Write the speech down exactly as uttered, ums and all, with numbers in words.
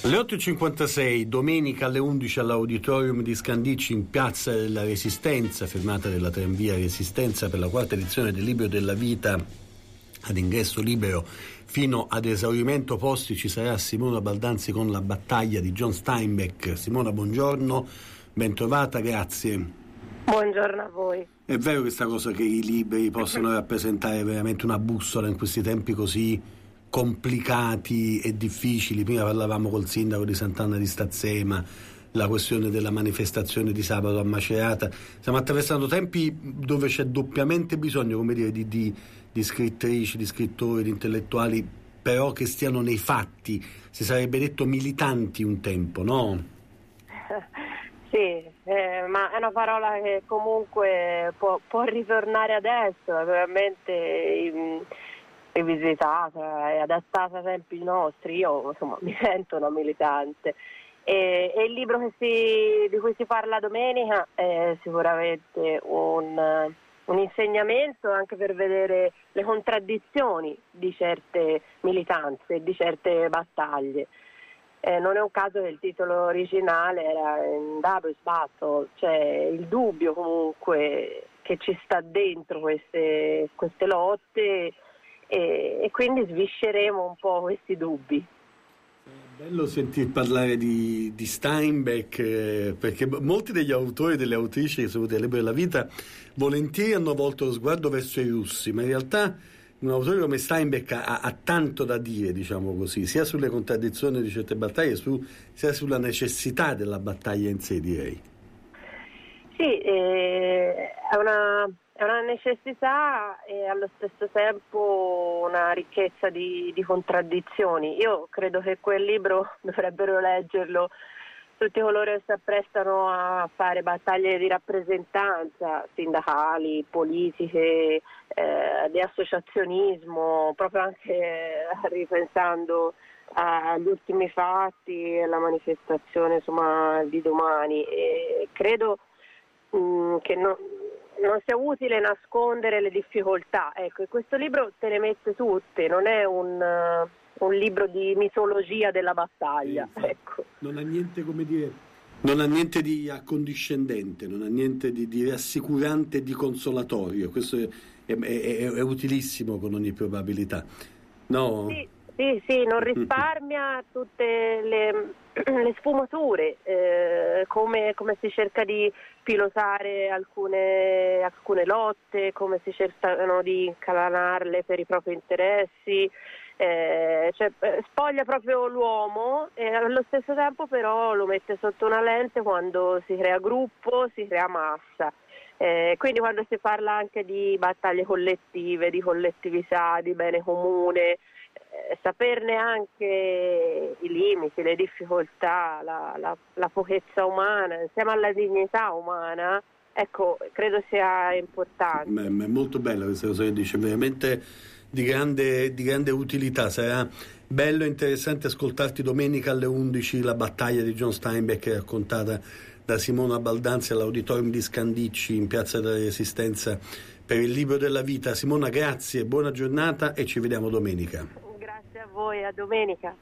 Le otto e cinquantasei, domenica alle undici all'Auditorium di Scandicci in Piazza della Resistenza, fermata della tranvia Resistenza per la quarta edizione del Libro della Vita ad ingresso libero fino ad esaurimento posti. Ci sarà Simona Baldanzi con La battaglia di John Steinbeck. Simona, buongiorno, ben trovata, grazie. Buongiorno a voi. È vero questa cosa che i libri possono rappresentare veramente una bussola in questi tempi così complicati e difficili? Prima parlavamo col sindaco di Sant'Anna di Stazzema, la questione della manifestazione di sabato a Macerata. Stiamo attraversando tempi dove c'è doppiamente bisogno, come dire, di, di, di scrittrici, di scrittori, di intellettuali, però che stiano nei fatti. Si sarebbe detto militanti un tempo, no? Sì, eh, ma è una parola che comunque può, può ritornare adesso, naturalmente in, rivisitata e adattata ai tempi nostri. Io insomma mi sento una militante e, e il libro che si, di cui si parla domenica è sicuramente un, un insegnamento anche per vedere le contraddizioni di certe militanze, di certe battaglie. Eh, non è un caso che il titolo originale era in Doubles Battle, cioè il dubbio comunque che ci sta dentro queste, queste lotte. E, e quindi svisceremo un po' questi dubbi. È bello sentir parlare di, di Steinbeck, eh, perché molti degli autori e delle autrici che sono venuti al Libro della Vita volentieri hanno volto lo sguardo verso i russi, ma in realtà un autore come Steinbeck ha, ha tanto da dire, diciamo così, sia sulle contraddizioni di certe battaglie, su, sia sulla necessità della battaglia in sé, direi. Sì, eh, è una... È una necessità e allo stesso tempo una ricchezza di, di contraddizioni. Io credo che quel libro dovrebbero leggerlo tutti coloro che si apprestano a fare battaglie di rappresentanza sindacali, politiche, eh, di associazionismo, proprio anche ripensando agli ultimi fatti e alla manifestazione insomma, di domani. E credo mh, che no, non sia utile nascondere le difficoltà, ecco, e questo libro te le mette tutte, non è un, uh, un libro di mitologia della battaglia, eh, ecco. Non ha niente, come dire, non ha niente di accondiscendente, non ha niente di, di rassicurante e di consolatorio. Questo è, è, è, è utilissimo con ogni probabilità, no? Sì, sì, sì, non risparmia tutte le, le sfumature, eh, come, come si cerca di pilotare alcune, alcune lotte, come si cercano di incalanarle per i propri interessi, eh, cioè, spoglia proprio l'uomo e allo stesso tempo però lo mette sotto una lente quando si crea gruppo, si crea massa. Eh, quindi quando si parla anche di battaglie collettive, di collettività, di bene comune, eh, saperne anche i limiti, le difficoltà, la, la, la pochezza umana, insieme alla dignità umana, ecco, credo sia importante. Beh, è molto bella questa cosa che dice, veramente di grande, di grande utilità. Sarà bello e interessante ascoltarti domenica alle undici la battaglia di John Steinbeck raccontata da Simona Baldanzi all'Auditorium di Scandicci in Piazza della Resistenza per il Libro della Vita. Simona, grazie, buona giornata e ci vediamo domenica. Grazie a voi, a domenica.